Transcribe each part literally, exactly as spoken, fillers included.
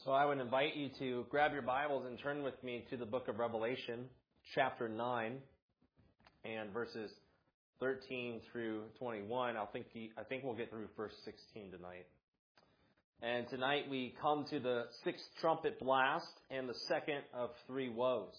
So I would invite you to grab your Bibles and turn with me to the book of Revelation, chapter nine, and verses thirteen through twenty-one. I think I think we'll get through verse sixteen tonight. And tonight we come to the sixth trumpet blast and the second of three woes.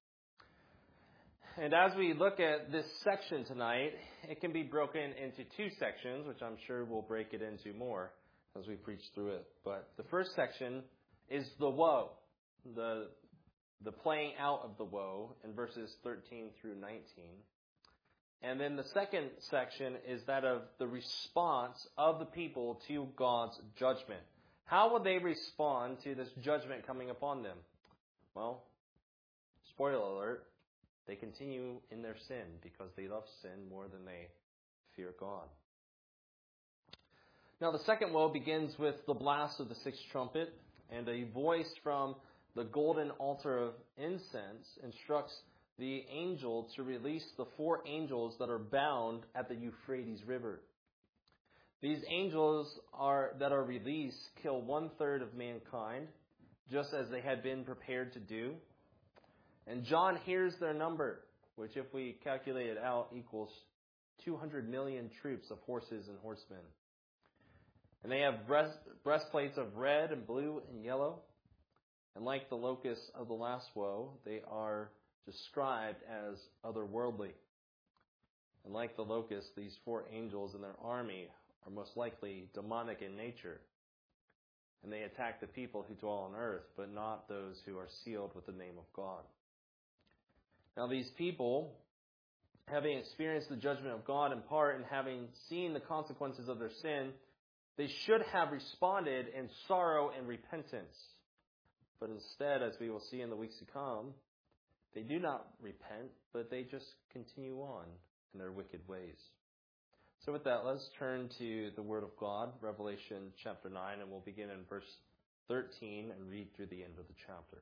And as we look at this section tonight, it can be broken into two sections, which I'm sure we'll break it into more as we preach through it. But the first section is the woe, the the playing out of the woe in verses thirteen through nineteen. And then the second section is that of the response of the people to God's judgment. How will they respond to this judgment coming upon them? Well, spoiler alert, they continue in their sin because they love sin more than they fear God. Now the second woe begins with the blast of the sixth trumpet, and a voice from the golden altar of incense instructs the angel to release the four angels that are bound at the Euphrates River. These angels are that are released kill one-third of mankind, just as they had been prepared to do. And John hears their number, which if we calculate it out equals two hundred million troops of horses and horsemen. And they have breast, breastplates of red and blue and yellow. And like the locusts of the last woe, they are described as otherworldly. And like the locusts, these four angels and their army are most likely demonic in nature. And they attack the people who dwell on earth, but not those who are sealed with the name of God. Now these people, having experienced the judgment of God in part and having seen the consequences of their sin, they should have responded in sorrow and repentance. But instead, as we will see in the weeks to come, they do not repent, but they just continue on in their wicked ways. So with that, let's turn to the Word of God, Revelation chapter nine, and we'll begin in verse thirteen and read through the end of the chapter.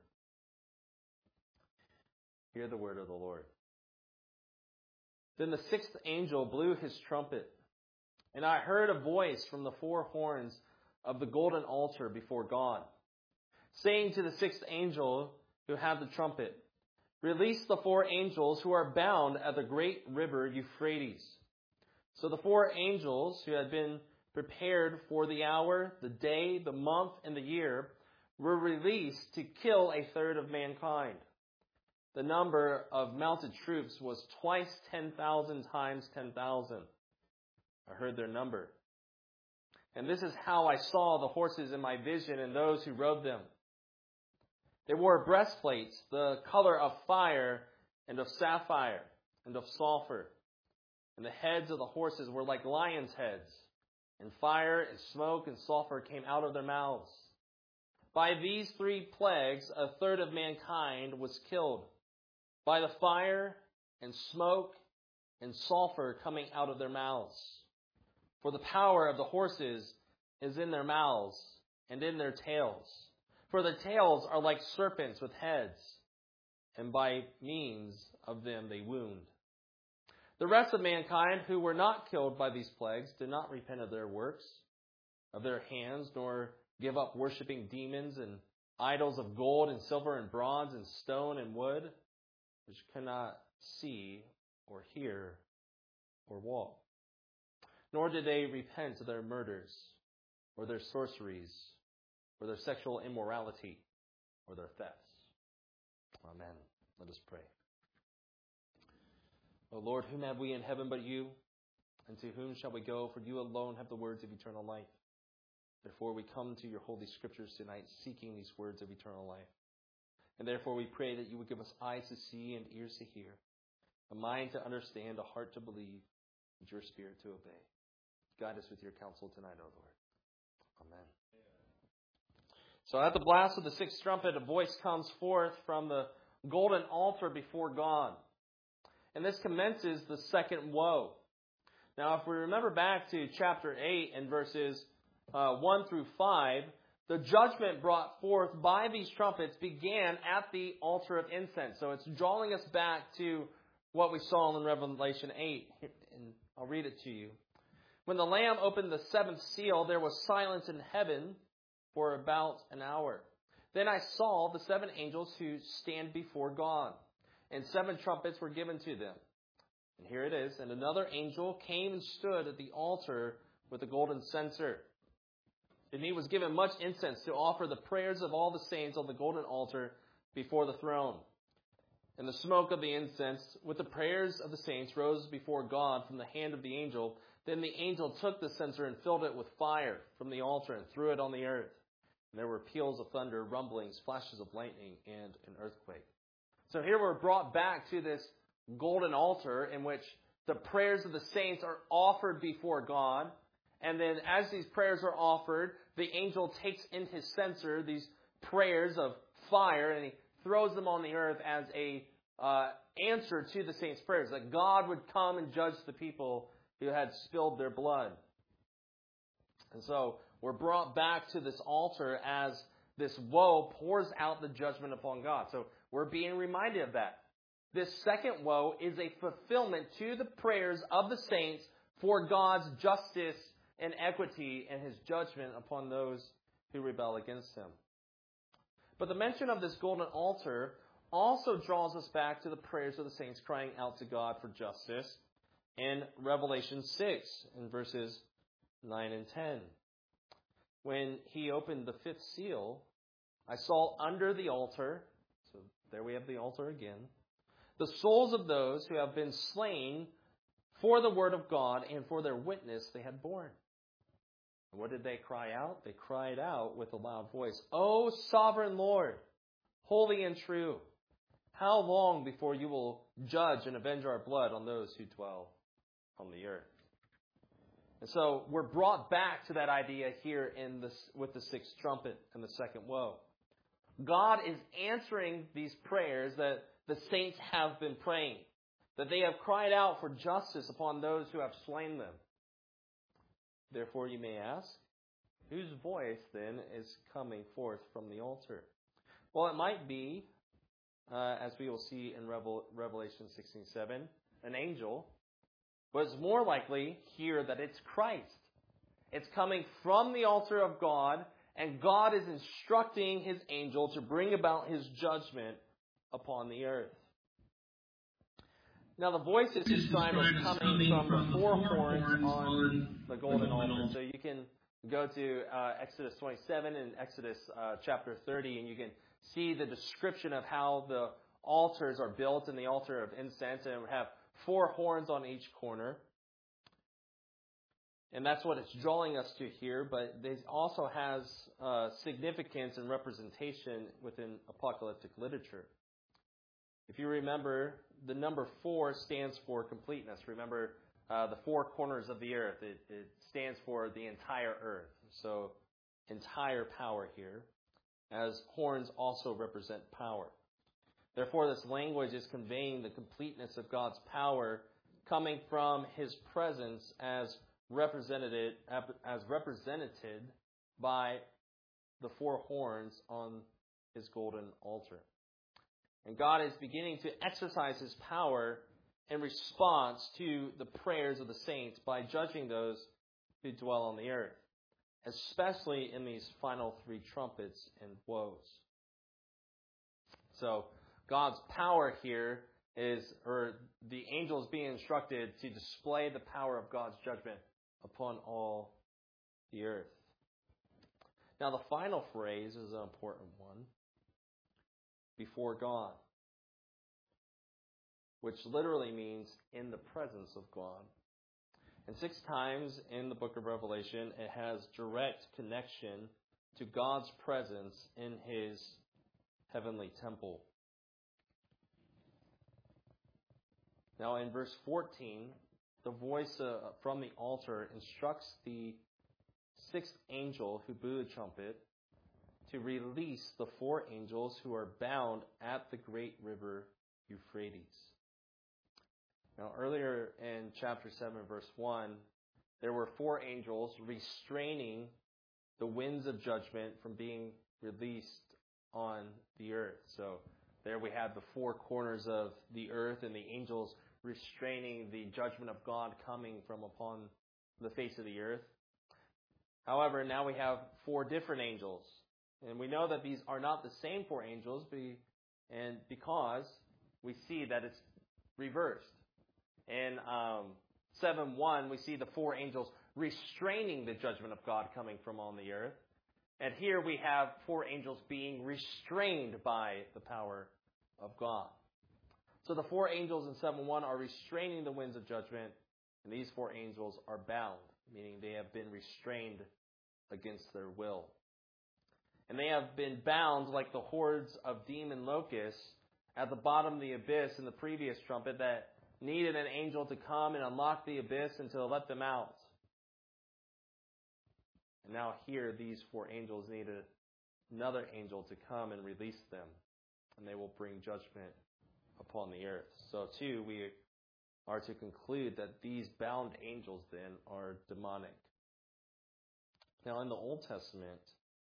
Hear the word of the Lord. Then the sixth angel blew his trumpet, and I heard a voice from the four horns of the golden altar before God, saying to the sixth angel who had the trumpet, "Release the four angels who are bound at the great river Euphrates." So the four angels who had been prepared for the hour, the day, the month, and the year were released to kill a third of mankind. The number of mounted troops was twice ten thousand times ten thousand. I heard their number. And this is how I saw the horses in my vision and those who rode them. They wore breastplates, the color of fire and of sapphire and of sulfur. And the heads of the horses were like lions' heads. And fire and smoke and sulfur came out of their mouths. By these three plagues, a third of mankind was killed. By the fire and smoke and sulfur coming out of their mouths. For the power of the horses is in their mouths and in their tails. For their tails are like serpents with heads, and by means of them they wound. The rest of mankind who were not killed by these plagues did not repent of their works, of their hands, nor give up worshiping demons and idols of gold and silver and bronze and stone and wood, which cannot see or hear or walk. Nor did they repent of their murders, or their sorceries, or their sexual immorality, or their thefts. Amen. Let us pray. O Lord, whom have we in heaven but you? And to whom shall we go? For you alone have the words of eternal life. Therefore we come to your holy scriptures tonight, seeking these words of eternal life. And therefore we pray that you would give us eyes to see and ears to hear, a mind to understand, a heart to believe, and your spirit to obey. Guide us with your counsel tonight, O Lord. Amen. So at the blast of the sixth trumpet, a voice comes forth from the golden altar before God. And this commences the second woe. Now, if we remember back to chapter eight and verses uh, one through five, the judgment brought forth by these trumpets began at the altar of incense. So it's drawing us back to what we saw in Revelation eight. And I'll read it to you. When the Lamb opened the seventh seal, there was silence in heaven for about an hour. Then I saw the seven angels who stand before God, and seven trumpets were given to them. And here it is. And another angel came and stood at the altar with a golden censer. And he was given much incense to offer the prayers of all the saints on the golden altar before the throne. And the smoke of the incense with the prayers of the saints rose before God from the hand of the angel. Then the angel took the censer and filled it with fire from the altar and threw it on the earth. And there were peals of thunder, rumblings, flashes of lightning, and an earthquake. So here we're brought back to this golden altar in which the prayers of the saints are offered before God. And then as these prayers are offered, the angel takes in his censer these prayers of fire and he throws them on the earth as a uh, answer to the saints' prayers, that God would come and judge the people who had spilled their blood. And so we're brought back to this altar as this woe pours out the judgment upon God. So we're being reminded of that. This second woe is a fulfillment to the prayers of the saints for God's justice and equity and his judgment upon those who rebel against him. But the mention of this golden altar also draws us back to the prayers of the saints crying out to God for justice in Revelation six, in verses nine and ten. When he opened the fifth seal, I saw under the altar, so there we have the altar again, the souls of those who have been slain for the word of God and for their witness they had borne. And what did they cry out? They cried out with a loud voice, O sovereign Lord, holy and true, how long before you will judge and avenge our blood on those who dwell on the earth? And so we're brought back to that idea here in this, with the sixth trumpet and the second woe. God is answering these prayers that the saints have been praying, that they have cried out for justice upon those who have slain them. Therefore, you may ask, whose voice then is coming forth from the altar? Well, it might be, uh, as we will see in Revel- Revelation sixteen seven, an angel. But it's more likely here that it's Christ. It's coming from the altar of God, and God is instructing his angel to bring about his judgment upon the earth. Now, the voice is described as coming from the four horns on the golden altar. So you can go to uh, Exodus twenty-seven and Exodus uh, chapter thirty, and you can see the description of how the altars are built in the altar of incense, and it would have four horns on each corner. And that's what it's drawing us to here, but this also has uh, significance and representation within apocalyptic literature. If you remember, the number four stands for completeness. Remember, uh, the four corners of the earth. It, it stands for the entire earth. So, entire power here, as horns also represent power. Therefore, this language is conveying the completeness of God's power coming from his presence as represented, as represented by the four horns on his golden altar. And God is beginning to exercise his power in response to the prayers of the saints by judging those who dwell on the earth, especially in these final three trumpets and woes. So, God's power here is, or the angels being instructed to display the power of God's judgment upon all the earth. Now, the final phrase is an important one. Before God, which literally means in the presence of God. And six times in the book of Revelation, it has direct connection to God's presence in his heavenly temple. Now in verse fourteen, the voice uh, from the altar instructs the sixth angel who blew the trumpet to release the four angels who are bound at the great river Euphrates. Now earlier in chapter seven, verse one, there were four angels restraining the winds of judgment from being released on the earth. So there we have the four corners of the earth and the angels restraining the judgment of God coming from upon the face of the earth. However, now we have four different angels And we know that these are not the same four angels, and because we see that it's reversed. In um, seven one, we see the four angels restraining the judgment of God coming from on the earth. And here we have four angels being restrained by the power of God. So the four angels in seven one are restraining the winds of judgment, and these four angels are bound, meaning they have been restrained against their will. And they have been bound like the hordes of demon locusts at the bottom of the abyss in the previous trumpet that needed an angel to come and unlock the abyss and to let them out. And now here, these four angels needed another angel to come and release them, and they will bring judgment upon the earth. So too, we are to conclude that these bound angels then are demonic. Now in the Old Testament,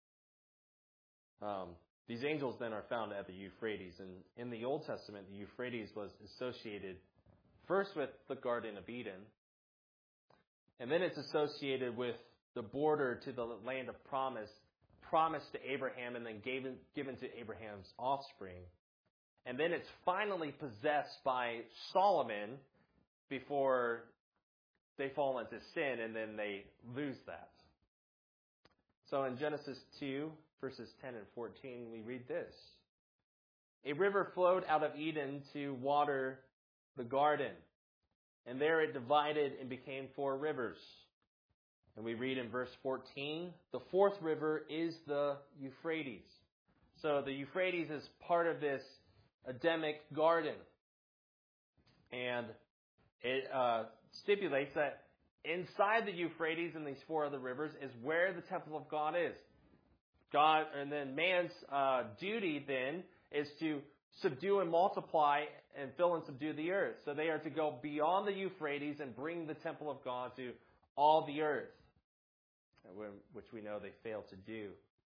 um, these angels then are found at the Euphrates. And in the Old Testament, the Euphrates was associated first with the Garden of Eden, and then it's associated with the border to the land of promise, promised to Abraham and then given, given to Abraham's offspring. And then it's finally possessed by Solomon before they fall into sin, and then they lose that. So in Genesis two, verses ten and fourteen, we read this. A river flowed out of Eden to water the garden, and there it divided and became four rivers. And we read in verse fourteen, the fourth river is the Euphrates. So the Euphrates is part of this Edenic garden. And it uh, stipulates that inside the Euphrates and these four other rivers is where the temple of God is. God, and then man's uh, duty then is to subdue and multiply and fill and subdue the earth. So they are to go beyond the Euphrates and bring the temple of God to all the earth, which we know they failed to do.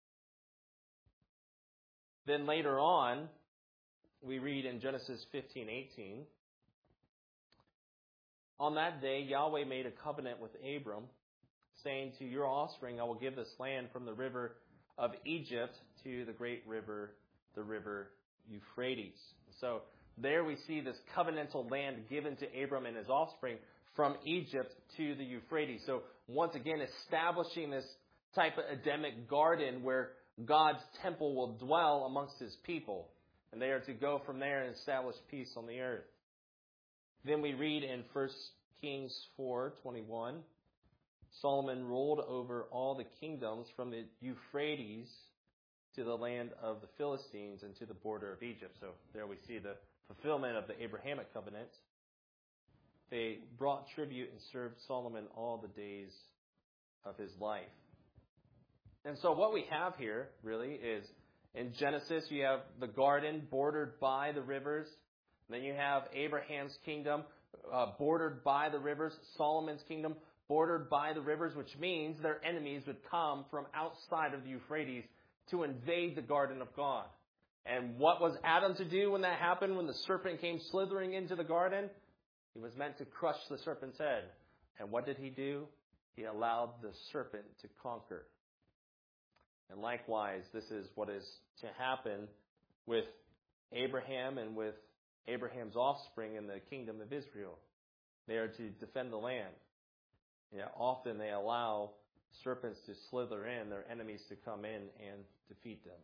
Then later on, we read in Genesis fifteen eighteen, on that day Yahweh made a covenant with Abram, saying, to your offspring I will give this land from the river of Egypt to the great river, the river Euphrates. So there we see this covenantal land given to Abram and his offspring from Egypt to the Euphrates. So once again, establishing this type of Edenic garden where God's temple will dwell amongst his people. And they are to go from there and establish peace on the earth. Then we read in First Kings four twenty-one, Solomon ruled over all the kingdoms from the Euphrates to the land of the Philistines and to the border of Egypt. So there we see the fulfillment of the Abrahamic covenant. They brought tribute and served Solomon all the days of his life. And so what we have here really is, in Genesis, you have the garden bordered by the rivers. Then you have Abraham's kingdom uh, bordered by the rivers. Solomon's kingdom bordered by the rivers, which means their enemies would come from outside of the Euphrates to invade the garden of God. And what was Adam to do when that happened, when the serpent came slithering into the garden? He was meant to crush the serpent's head. And what did he do? He allowed the serpent to conquer. And likewise, this is what is to happen with Abraham and with Abraham's offspring in the kingdom of Israel. They are to defend the land. Yeah, often they allow serpents to slither in, their enemies to come in and defeat them.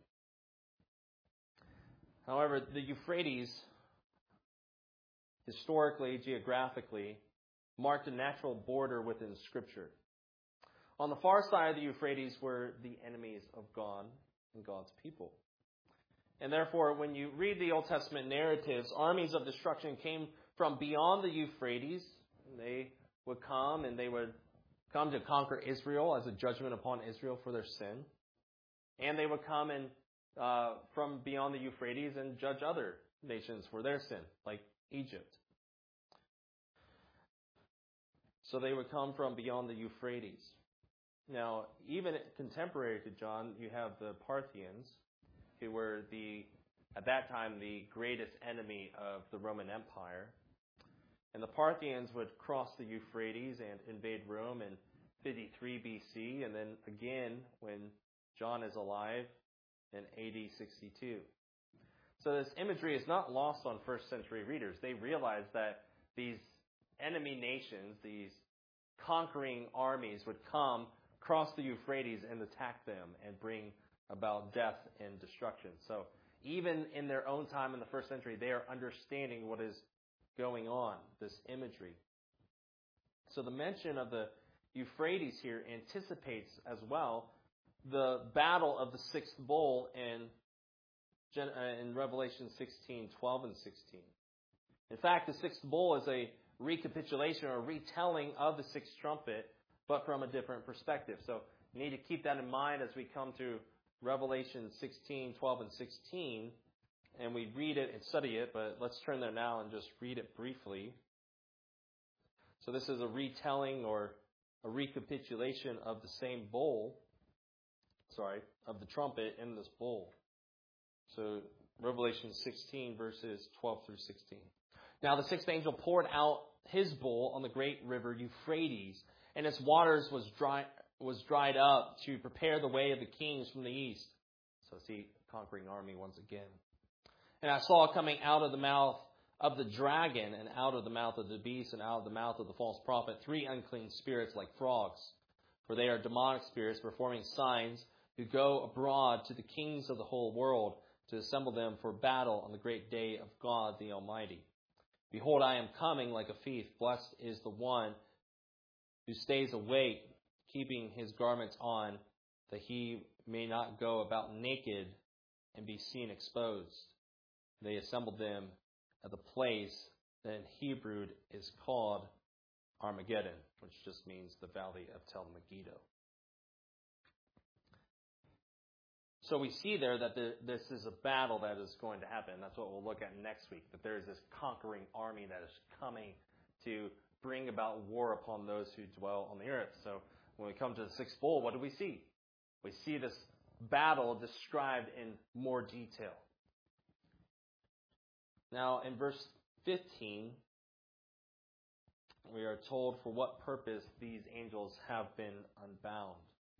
However, the Euphrates, historically, geographically, marked a natural border within Scripture. On the far side of the Euphrates were the enemies of God and God's people. And therefore, when you read the Old Testament narratives, armies of destruction came from beyond the Euphrates. They would come and they would come to conquer Israel as a judgment upon Israel for their sin. And they would come and uh, from beyond the Euphrates and judge other nations for their sin, like Egypt. So they would come from beyond the Euphrates. Now, even contemporary to John, you have the Parthians, who were the, at that time, the greatest enemy of the Roman Empire. And the Parthians would cross the Euphrates and invade Rome in fifty-three B C. And then again, when John is alive, in A D sixty-two. So this imagery is not lost on first century readers. They realized that these enemy nations, these conquering armies would come cross the Euphrates and attack them and bring about death and destruction. So even in their own time in the first century, they are understanding what is going on, this imagery. So the mention of the Euphrates here anticipates as well the battle of the sixth bowl in, in Revelation sixteen, twelve and sixteen. In fact, the sixth bowl is a recapitulation or retelling of the sixth trumpet, but from a different perspective. So you need to keep that in mind as we come to Revelation sixteen, twelve, and sixteen, and we read it and study it, but let's turn there now and just read it briefly. So this is a retelling or a recapitulation of the same bowl, sorry, of the trumpet in this bowl. So Revelation sixteen, verses twelve through sixteen. Now the sixth angel poured out his bowl on the great river Euphrates, and its waters was dry, was dried up to prepare the way of the kings from the east. So see, conquering army once again. And I saw coming out of the mouth of the dragon, and out of the mouth of the beast, and out of the mouth of the false prophet, three unclean spirits like frogs. For they are demonic spirits performing signs, who go abroad to the kings of the whole world to assemble them for battle on the great day of God the Almighty. Behold, I am coming like a thief. Blessed is the one who stays awake, keeping his garments on, that he may not go about naked and be seen exposed. They assembled them at the place that in Hebrew is called Armageddon, which just means the valley of Tel Megiddo. So we see there that the, this is a battle that is going to happen. That's what we'll look at next week, that there is this conquering army that is coming to bring about war upon those who dwell on the earth. So when we come to the sixth bowl, what do we see? We see this battle described in more detail. Now, in verse fifteen, we are told for what purpose these angels have been unbound.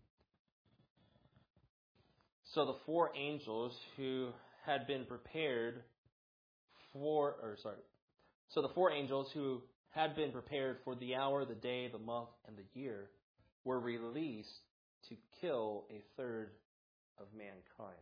So the four angels who had been prepared for, or sorry, so the four angels who had been prepared for the hour, the day, the month, and the year were released to kill a third of mankind.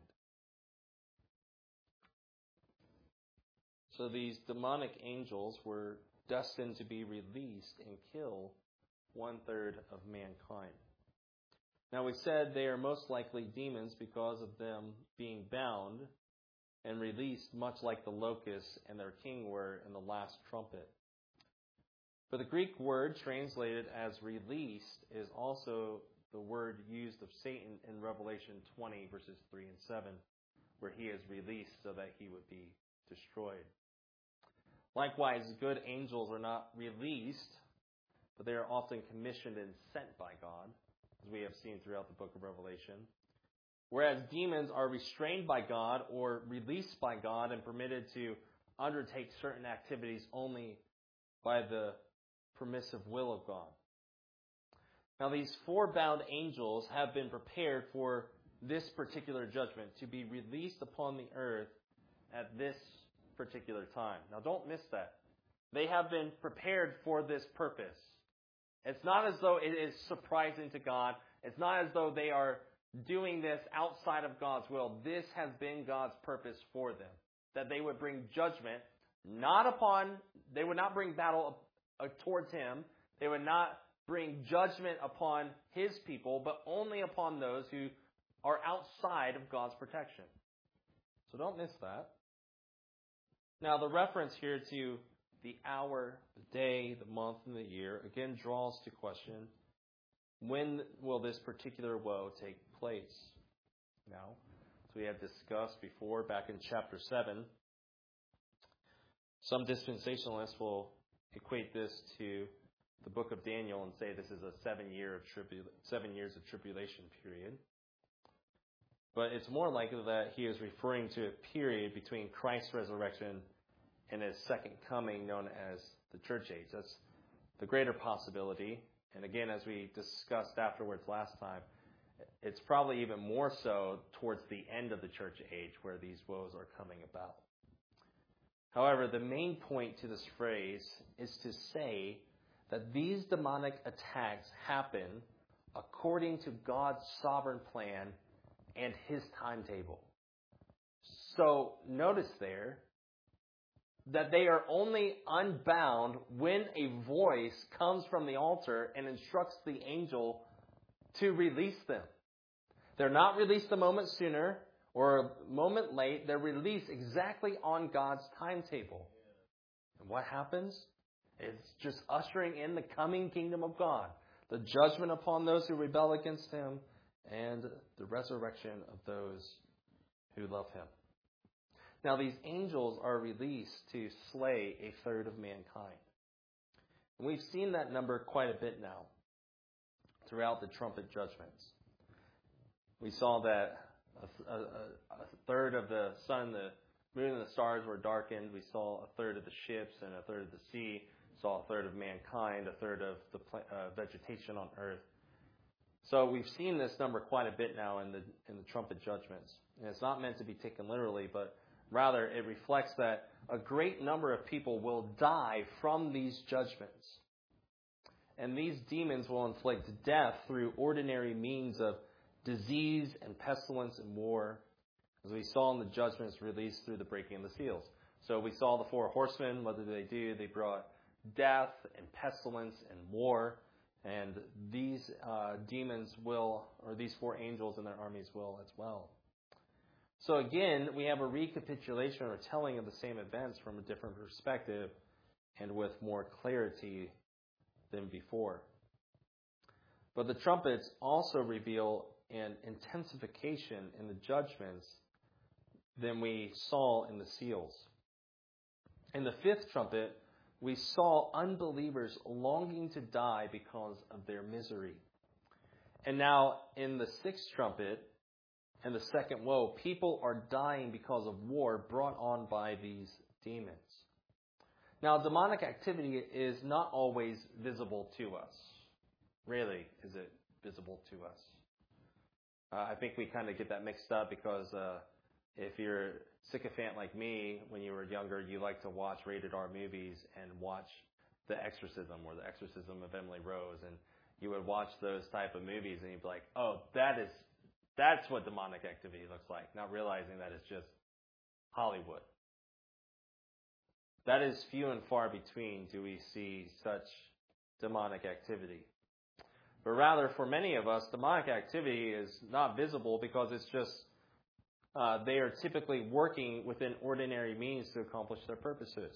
So these demonic angels were destined to be released and kill one third of mankind. Now we said they are most likely demons because of them being bound and released, much like the locusts and their king were in the last trumpet. But the Greek word translated as released is also the word used of Satan in Revelation twenty, verses three and seven, where he is released so that he would be destroyed. Likewise, good angels are not released, but they are often commissioned and sent by God, as we have seen throughout the book of Revelation. Whereas demons are restrained by God or released by God and permitted to undertake certain activities only by the permissive will of God. Now, these four bound angels have been prepared for this particular judgment, to be released upon the earth at this particular time. Now, don't miss that. They have been prepared for this purpose. It's not as though it is surprising to God. It's not as though they are doing this outside of God's will. This has been God's purpose for them, that they would bring judgment, not upon, they would not bring battle towards him. They would not bring judgment upon his people, but only upon those who are outside of God's protection. So don't miss that. Now, the reference here to the hour, the day, the month, and the year, again draws to question, when will this particular woe take place? Now, as we have discussed before back in chapter seven, some dispensationalists will equate this to the book of Daniel and say this is a seven year of tribula- seven years of tribulation period. But it's more likely that he is referring to a period between Christ's resurrection and his second coming, known as the church age. That's the greater possibility. And again, as we discussed afterwards last time, it's probably even more so towards the end of the church age where these woes are coming about. However, the main point to this phrase is to say that these demonic attacks happen according to God's sovereign plan and His timetable. So notice there that they are only unbound when a voice comes from the altar and instructs the angel to release them. They're not released a moment sooner or a moment late. They're released exactly on God's timetable. And what happens? It's just ushering in the coming kingdom of God, the judgment upon those who rebel against Him, and the resurrection of those who love Him. Now, these angels are released to slay a third of mankind. And we've seen that number quite a bit now throughout the trumpet judgments. We saw that a, a, a third of the sun, the moon, and the stars were darkened. We saw a third of the ships and a third of the sea. We saw a third of mankind, a third of the uh, vegetation on earth. So we've seen this number quite a bit now in the in the trumpet judgments. And it's not meant to be taken literally, but rather, it reflects that a great number of people will die from these judgments. And these demons will inflict death through ordinary means of disease and pestilence and war, as we saw in the judgments released through the breaking of the seals. So we saw the four horsemen. What did they do? They brought death and pestilence and war. And these uh, demons will, or these four angels and their armies will as well. So again, we have a recapitulation or telling of the same events from a different perspective and with more clarity than before. But the trumpets also reveal an intensification in the judgments than we saw in the seals. In the fifth trumpet, we saw unbelievers longing to die because of their misery. And now in the sixth trumpet, and the second woe, people are dying because of war brought on by these demons. Now, demonic activity is not always visible to us. Rarely is it visible to us. Uh, I think we kind of get that mixed up because uh, if you're a sycophant like me, when you were younger, you like to watch rated R movies and watch The Exorcism or The Exorcism of Emily Rose. And you would watch those type of movies and you'd be like, oh, that is... That's what demonic activity looks like, not realizing that it's just Hollywood. That is few and far between do we see such demonic activity. But rather, for many of us, demonic activity is not visible because it's just, uh, they are typically working within ordinary means to accomplish their purposes.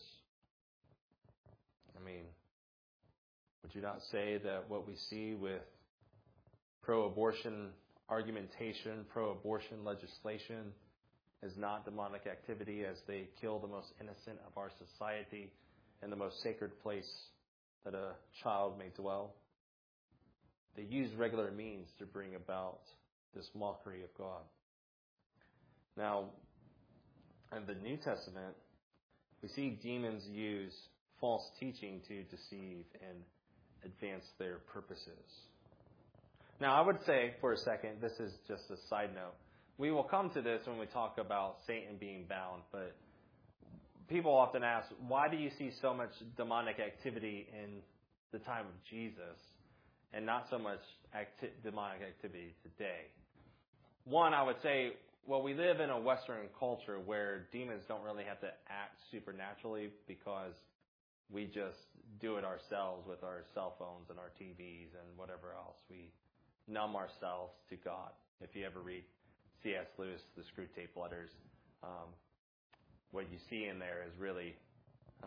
I mean, would you not say that what we see with pro-abortion argumentation, pro-abortion legislation is not demonic activity as they kill the most innocent of our society in the most sacred place that a child may dwell? They use regular means to bring about this mockery of God. Now, in the New Testament, we see demons use false teaching to deceive and advance their purposes. Now, I would say for a second, this is just a side note. We will come to this when we talk about Satan being bound, but people often ask, why do you see so much demonic activity in the time of Jesus and not so much acti- demonic activity today? One, I would say, well, we live in a Western culture where demons don't really have to act supernaturally because we just do it ourselves with our cell phones and our T Vs and whatever else. We numb ourselves to God. If you ever read C S Lewis, the Screwtape Letters, um, what you see in there is really uh,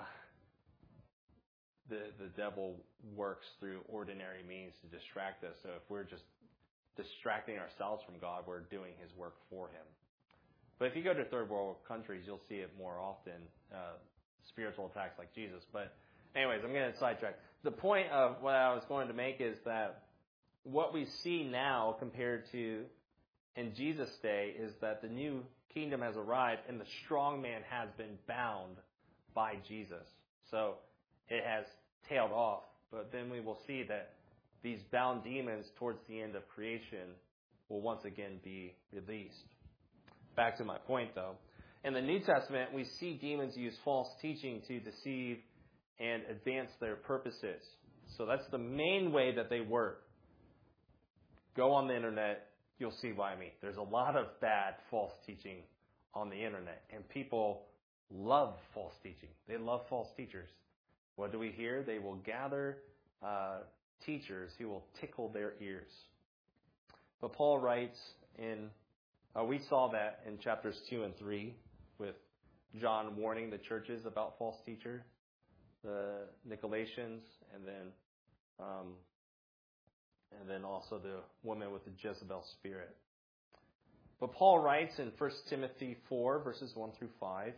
the the devil works through ordinary means to distract us. So if we're just distracting ourselves from God, we're doing His work for Him. But if you go to third world countries, you'll see it more often, uh, spiritual attacks like Jesus. But anyways, I'm going to sidetrack. The point of what I was going to make is that what we see now compared to in Jesus' day is that the new kingdom has arrived and the strong man has been bound by Jesus. So it has tailed off. But then we will see that these bound demons towards the end of creation will once again be released. Back to my point, though. In the New Testament, we see demons use false teaching to deceive and advance their purposes. So that's the main way that they work. Go on the internet, you'll see what I mean. There's a lot of bad false teaching on the internet, and people love false teaching. They love false teachers. What do we hear? They will gather uh, teachers who will tickle their ears. But Paul writes in, uh, we saw that in chapters two and three with John warning the churches about false teachers, the Nicolaitans, and then um, and then also the woman with the Jezebel spirit. But Paul writes in First Timothy four, verses one through five,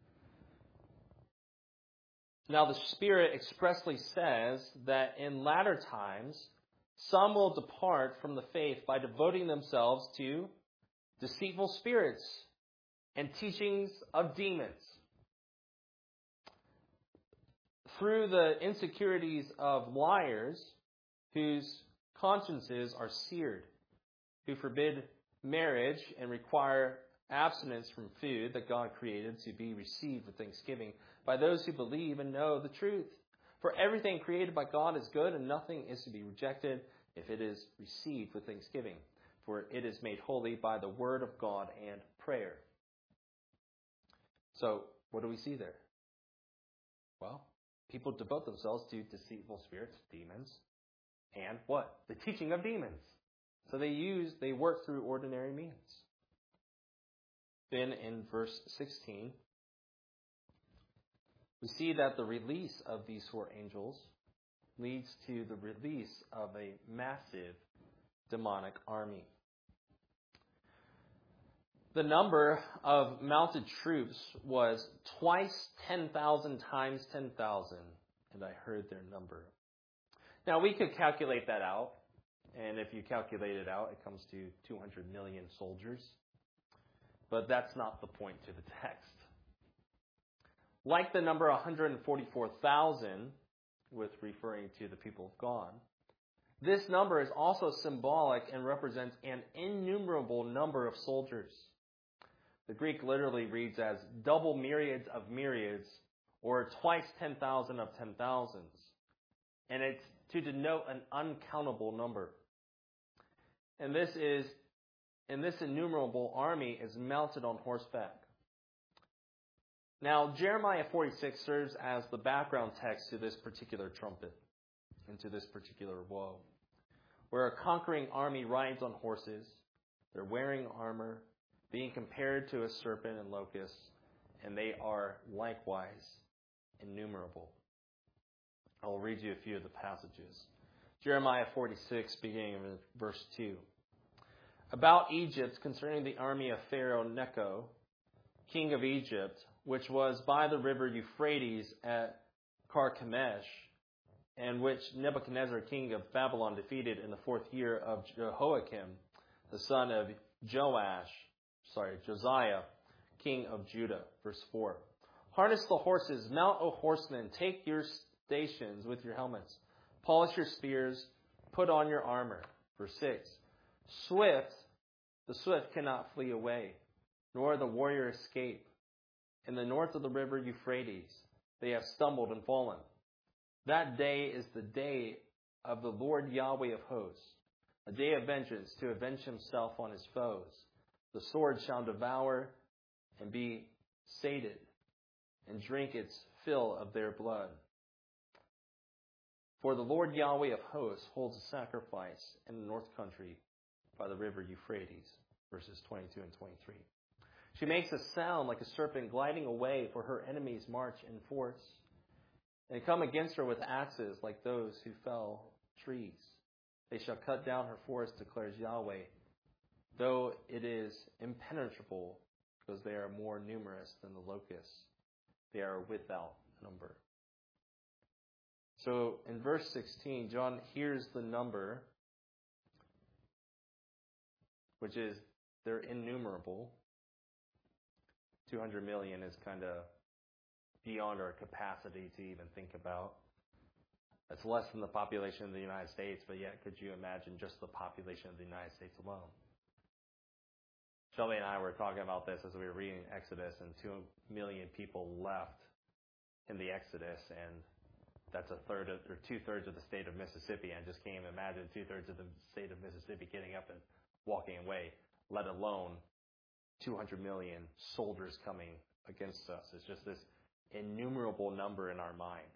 "Now the Spirit expressly says that in latter times some will depart from the faith by devoting themselves to deceitful spirits and teachings of demons, through the insecurities of liars whose consciences are seared, who forbid marriage and require abstinence from food that God created to be received with thanksgiving by those who believe and know the truth. For everything created by God is good, and nothing is to be rejected if it is received with thanksgiving, for it is made holy by the word of God and prayer." So, what do we see there? Well, people devote themselves to deceitful spirits, demons, and what? The teaching of demons. So they use, they work through ordinary means. Then in verse sixteen, we see that the release of these four angels leads to the release of a massive demonic army. The number of mounted troops was twice ten thousand times ten thousand, and I heard their number. Now, we could calculate that out, and if you calculate it out, it comes to two hundred million soldiers. But that's not the point to the text. Like the number one hundred forty-four thousand, with referring to the people of God, this number is also symbolic and represents an innumerable number of soldiers. The Greek literally reads as double myriads of myriads, or twice ten thousand of ten thousands. And it's to denote an uncountable number. And this is, and this innumerable army is mounted on horseback. Now, Jeremiah forty-six serves as the background text to this particular trumpet and to this particular woe, where a conquering army rides on horses. They're wearing armor, being compared to a serpent and locusts, and they are likewise innumerable. I will read you a few of the passages. Jeremiah forty-six, beginning in verse two. "About Egypt, concerning the army of Pharaoh Necho, king of Egypt, which was by the river Euphrates at Carchemish, and which Nebuchadnezzar, king of Babylon, defeated in the fourth year of Jehoiakim, the son of Joash, sorry, Josiah, king of Judah." Verse four. "Harness the horses, mount, O horsemen, take your stations with your helmets, polish your spears, put on your armor." Verse six. "Swift, the swift cannot flee away, nor the warrior escape. In the north of the river Euphrates, they have stumbled and fallen. That day is the day of the Lord Yahweh of hosts, a day of vengeance to avenge himself on his foes. The sword shall devour and be sated, and drink its fill of their blood. For the Lord Yahweh of hosts holds a sacrifice in the north country by the river Euphrates." Verses twenty-two and twenty-three. "She makes a sound like a serpent gliding away, for her enemies march in force. They come against her with axes like those who fell trees. They shall cut down her forest, declares Yahweh, though it is impenetrable, because they are more numerous than the locusts. They are without number." So in verse sixteen, John hears the number, which is they're innumerable. two hundred million is kind of beyond our capacity to even think about. That's less than the population of the United States, but yet could you imagine just the population of the United States alone? Shelby and I were talking about this as we were reading Exodus, and two million people left in the Exodus, and that's a third of, or two-thirds of the state of Mississippi. I just can't even imagine two-thirds of the state of Mississippi getting up and walking away, let alone two hundred million soldiers coming against us. It's just this innumerable number in our mind.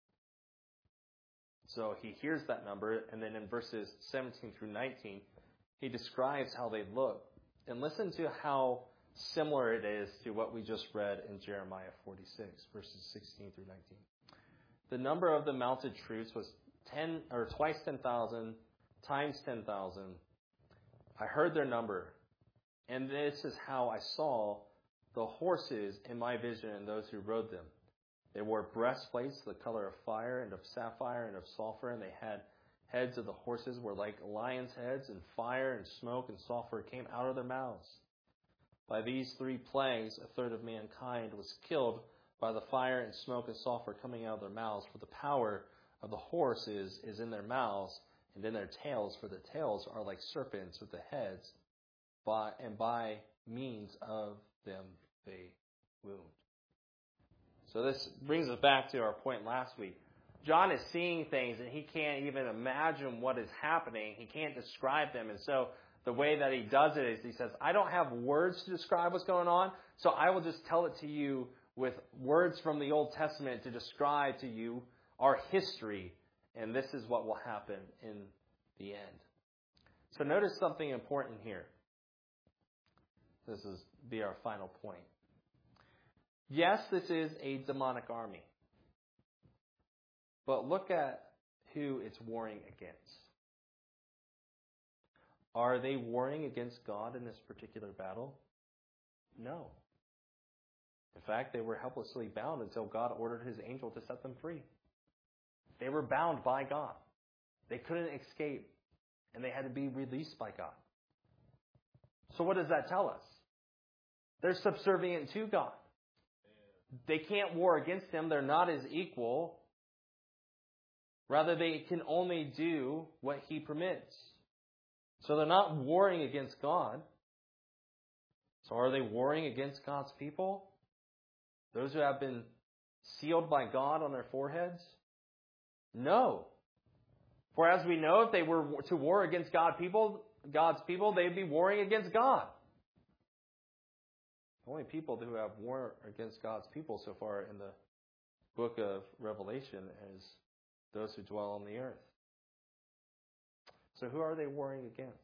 So he hears that number, and then in verses seventeen through nineteen, he describes how they look. And listen to how similar it is to what we just read in Jeremiah forty-six, verses sixteen through nineteen. The number of the mounted troops was ten or twice ten thousand times ten thousand. I heard their number, and this is how I saw the horses in my vision and those who rode them. They wore breastplates the color of fire and of sapphire and of sulfur, and they had heads of the horses were like lions' heads, and fire and smoke and sulfur came out of their mouths. By these three plagues, a third of mankind was killed by the fire and smoke and sulfur coming out of their mouths, for the power of the horses is in their mouths and in their tails, for the tails are like serpents with the heads, by, and by means of them they wound. So this brings us back to our point last week. John is seeing things and he can't even imagine what is happening. He can't describe them. And so the way that he does it is he says, I don't have words to describe what's going on, so I will just tell it to you with words from the Old Testament to describe to you our history, and this is what will happen in the end. So notice something important here. This is be our final point. Yes, this is a demonic army. But look at who it's warring against. Are they warring against God in this particular battle? No. In fact, they were helplessly bound until God ordered his angel to set them free. They were bound by God. They couldn't escape, and they had to be released by God. So what does that tell us? They're subservient to God. They can't war against him. They're not his equal. Rather, they can only do what he permits. So they're not warring against God. So are they warring against God's people? Those who have been sealed by God on their foreheads? No. For as we know, if they were to war against God people, God's people, they'd be warring against God. The only people who have war against God's people so far in the book of Revelation is those who dwell on the earth. So who are they warring against?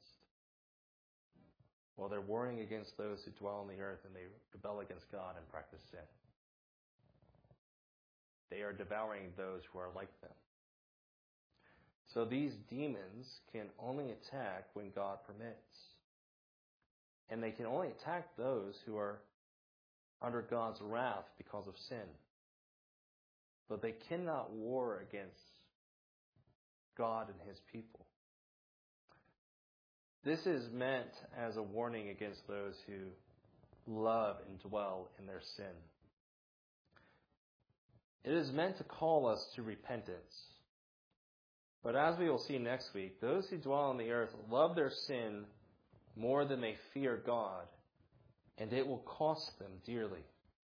Well, they're warring against those who dwell on the earth and they rebel against God and practice sin. They are devouring those who are like them. So these demons can only attack when God permits. And they can only attack those who are under God's wrath because of sin. But they cannot war against God and his people. This is meant as a warning against those who love and dwell in their sin. It is meant to call us to repentance. But as we will see next week, those who dwell on the earth love their sin more than they fear God, and it will cost them dearly.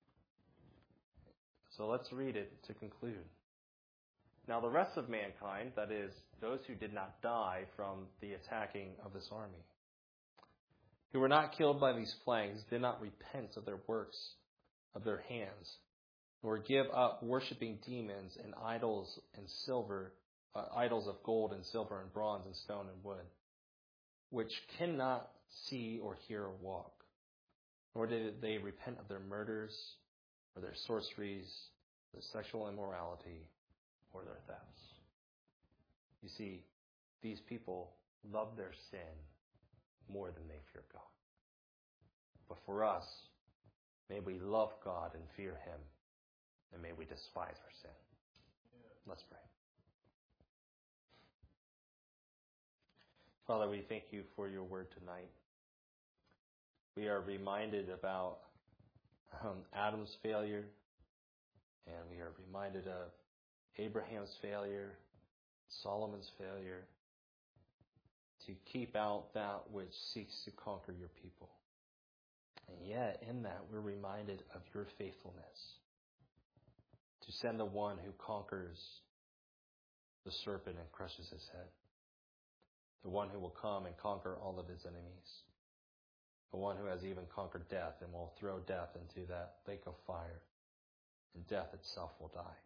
So let's read it to conclude. Now the rest of mankind, that is, those who did not die from the attacking of this army, who were not killed by these plagues, did not repent of their works of their hands, nor give up worshiping demons and idols and silver, uh, idols of gold and silver and bronze and stone and wood, which cannot see or hear or walk. Nor did they repent of their murders, or their sorceries, their sexual immorality, or their thefts. You see, these people love their sin more than they fear God. But for us, may we love God and fear him, and may we despise our sin. Let's pray. Father, we thank you for your word tonight. We are reminded about um, Adam's failure, and we are reminded of Abraham's failure, Solomon's failure, to keep out that which seeks to conquer your people. And yet, in that, we're reminded of your faithfulness to send the one who conquers the serpent and crushes his head. The one who will come and conquer all of his enemies. The one who has even conquered death and will throw death into that lake of fire. And death itself will die.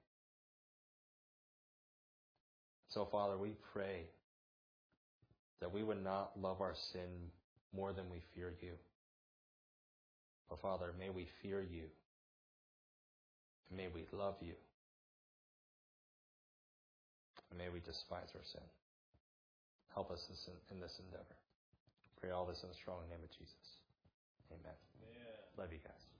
So, Father, we pray that we would not love our sin more than we fear you. But, Father, may we fear you. And may we love you. And may we despise our sin. Help us in this endeavor. Pray all this in the strong name of Jesus. Amen. Amen. Love you guys.